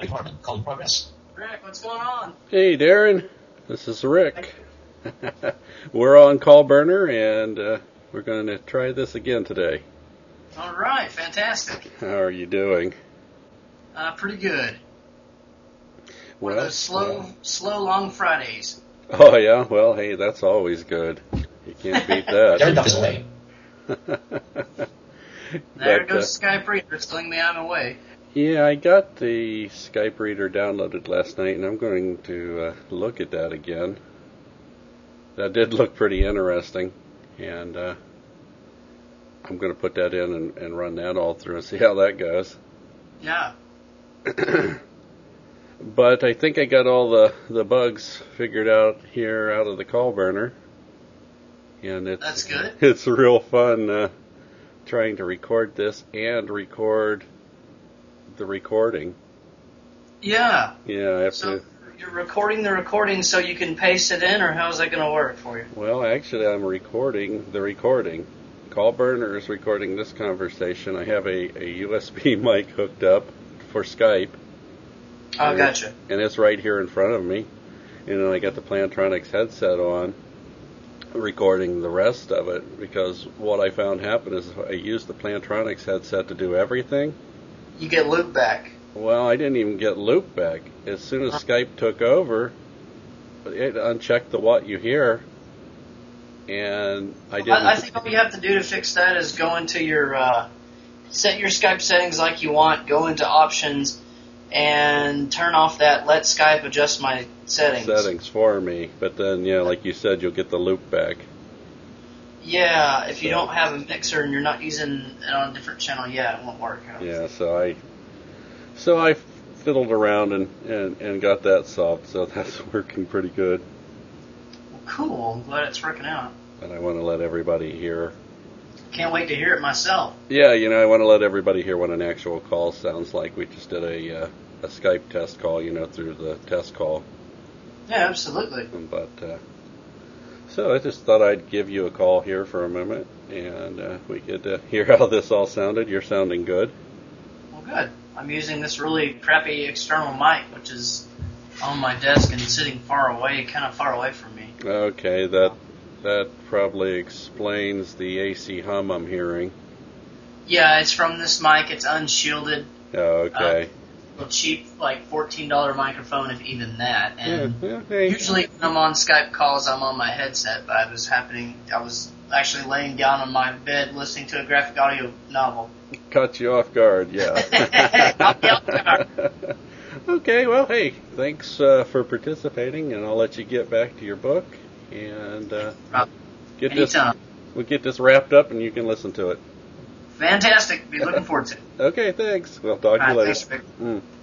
Recording call in progress. Rick, what's going on? Hey, Darren. This is Rick. We're on Call Burner, and we're going to try this again today. All right, fantastic. How are you doing? Pretty good. One of those slow, long Fridays. Oh, yeah? Well, hey, that's always good. You can't beat that. Darren Duff is away. There goes Skype Reader telling me I'm away. Yeah, I got the Skype Reader downloaded last night, and I'm going to look at that again. That did look pretty interesting, and I'm going to put that in and run that all through and see how that goes. Yeah. But I think I got all the bugs figured out here out of the Call Burner, and That's good. It's real fun trying to record this and record the recording. Yeah. Yeah, I have So to. you're recording the recording so you can paste it in, or how's that going to work for you? Well, actually, I'm recording the recording. Call Burner is recording this conversation. I have a USB mic hooked up for Skype. Oh, gotcha. And it's right here in front of me. And then I got the Plantronics headset on, recording the rest of it, because what I found happened is I used the Plantronics headset to do everything. You get loop back. Well, I didn't even get loop back. As soon as Skype took over, it unchecked the what you hear, and I didn't. I think all you have to do to fix that is go into your set your Skype settings like you want, go into options, and turn off that let Skype adjust my settings For me. But then, yeah, like you said, you'll get the loop back. Yeah, if you don't have a mixer and you're not using it on a different channel, yeah, it won't work. Yeah, so I fiddled around and got that solved, so that's working pretty good. Well, cool. I'm glad it's working out. And I want to let everybody hear. Can't wait to hear it myself. Yeah, I want to let everybody hear what an actual call sounds like. We just did a Skype test call, through the test call. Yeah, absolutely. But so I just thought I'd give you a call here for a moment, and we could hear how this all sounded. You're sounding good. Well, good. I'm using this really crappy external mic, which is on my desk and sitting kind of far away from me. Okay, that probably explains the AC hum I'm hearing. Yeah, it's from this mic. It's unshielded. Oh, okay. A cheap, like $14 microphone, if even that. And hey. Usually when I'm on Skype calls, I'm on my headset, but I was actually laying down on my bed listening to a graphic audio novel. Caught you off guard, yeah. Caught me off guard. Okay, well, hey, thanks for participating, and I'll let you get back to your book, and we'll get this wrapped up, and you can listen to it. Fantastic. Be looking forward to it. Okay, thanks. We'll talk to you later. Thanks, Rick.